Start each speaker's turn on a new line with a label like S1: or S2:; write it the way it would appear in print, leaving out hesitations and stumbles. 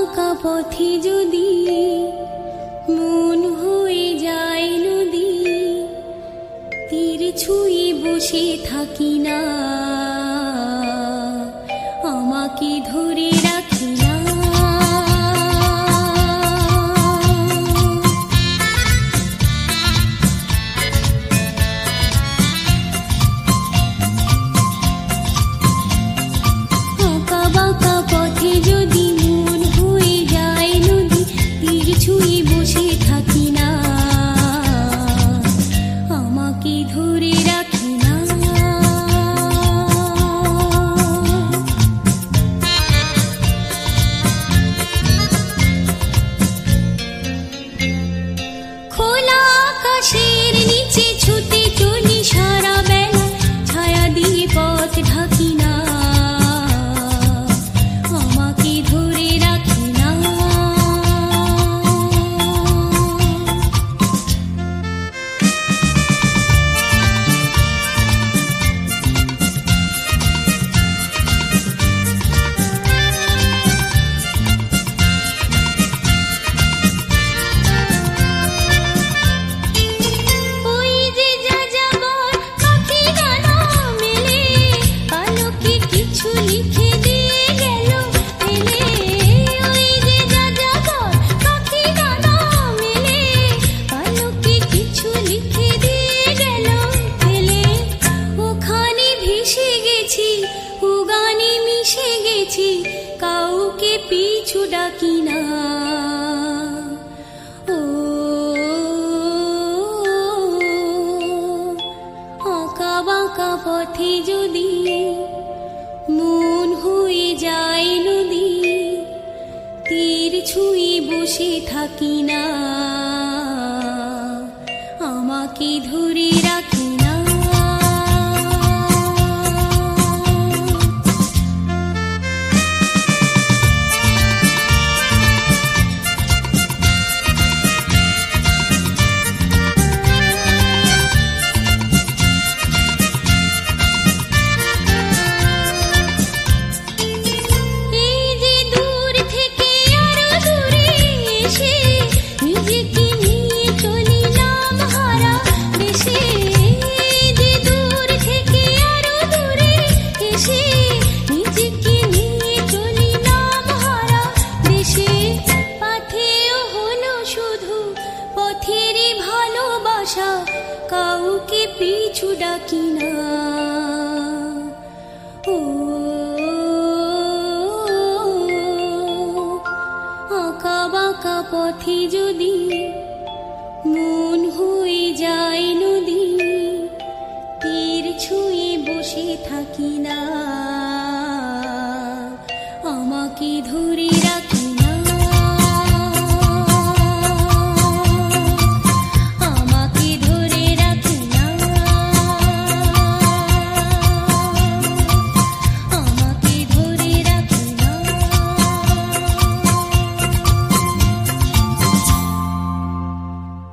S1: বাঁকা পথে যদি মন হয়ে যায় নদী, তীর ছুঁয়ে বসে থাকি না, আমাকে ধরে রাখি না। আঁকা বাঁকা পথে যদি মন হয়ে যায় নদী, তীর ছুঁয়ে বসে থাকি না, আমাকে ধরে রাখি না। খোলা আকাশের নিচে ছুটে চলি সারা বেলা, ছায়া দিয়ে পথ ঢাকি না, আমাকে ধরে রাখি না। ওই যে যাযাবর পাখি ডানা মেলে, আলোকে কিছু লিখে দিয়ে গেল ফেলে। ওই যে যাযাবর পাখি ডানা মেলে, আলোকে কিছু লিখে দিয়ে গেল ফেলে। ওখানে ভেসে গেছি, ও গানে মিশে গেছি, কাউকে পিছু ডাকি না। ও আঁকা বাঁকা পথে যদি মন হয়ে যায় নদী, তীর ছুঁয়ে বসে থাকি না, আমাকে ধরে রাখি না। এই যে দূর থেকে আরো দূরে এসে, নিজেকে নিয়ে চলি নাম হারা দেশে। এই যে দূর থেকে আরো দূরে এসে, নিজেকে নিয়ে চলি নাম হারা দেশে। পথেও হলো শুধু পথেরই ভালোবাসা, কাউকে পিছু ডাকি না। ও আঁকা বাঁকা পথে যদি